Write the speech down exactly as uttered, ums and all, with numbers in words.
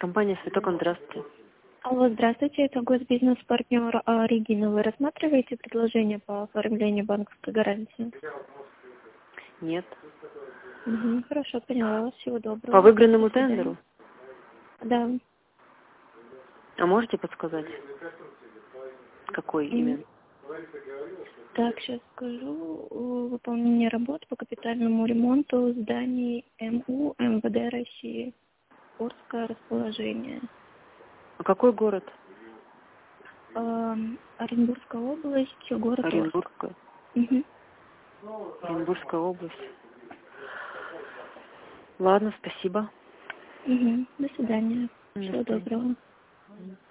Компания «Светокон», здравствуйте. Алло, здравствуйте, это госбизнес-партнер а, Регина. Вы рассматриваете предложение по оформлению банковской гарантии? Нет. Угу, хорошо, поняла вас. Всего доброго. По выигранному До свидания. тендеру? Да. А можете подсказать, какой М, именно? Так, сейчас скажу. Э, Выполнение работ по капитальному ремонту зданий МУ МВД России. Орское расположение. А какой город? Эм, Оренбургская область, город Орск. Оренбургская. Угу. Оренбургская область. Ладно, спасибо. Угу. До свидания. До Всего свидания. доброго.